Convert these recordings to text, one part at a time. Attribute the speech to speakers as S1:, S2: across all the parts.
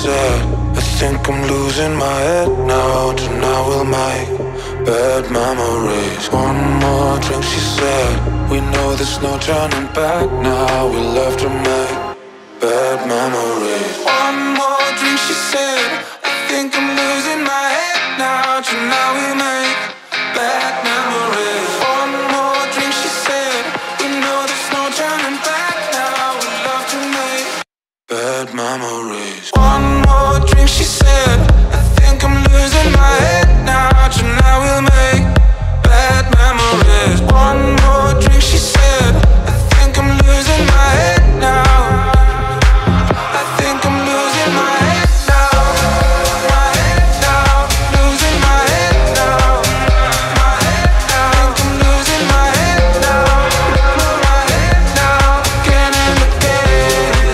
S1: said, I think I'm losing my head now. Tonight we'll make bad memories. One more drink, she said, we know there's no turning back now. We love to make bad memories. One more drink, she said, I think I'm losing my head now. Tonight we make bad memories. One more drink, she said, we know there's no turning back now. We love to make bad memories. One more drink, she said, I think I'm losing my head now. Tonight we'll make bad memories. One more drink, she said, I think I'm losing my head now. I think I'm losing my head now. My head now, losing my head now. My head now, I think I'm losing my head now. My head now, again and again.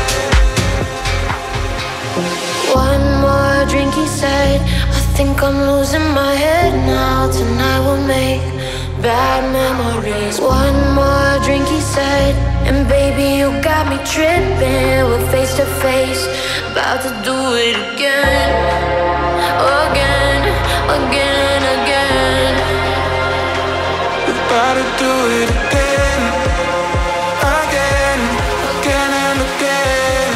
S2: One more drink, he said, I think I'm losing my head now. Tonight we'll make bad memories. One more drink, he said, and baby, you got me tripping. We're face to face, about to do it again. Again, again, again.
S1: We're about to do it again. Again, again and again.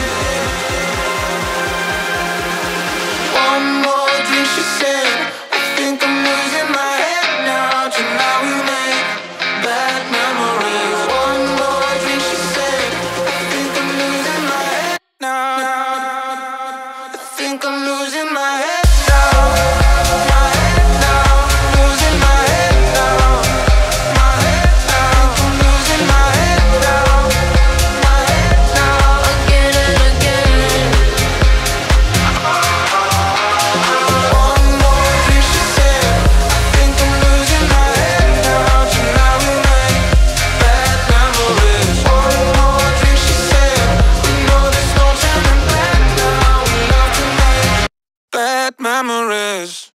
S1: One more drink, she said, I think I'm losing my head now. Tonight we make bad memories. One more drink, she said, I think I'm losing my head now. I think I'm losing my head now. My head now, losing my head now. My head now, I think I'm losing my head now. My head now,
S2: Again and again.
S1: one more drink, she said, I think I'm losing my head now. Tonight we make bad memories. One more drink, she said, we know there's no turning back now. We love to make bad memories.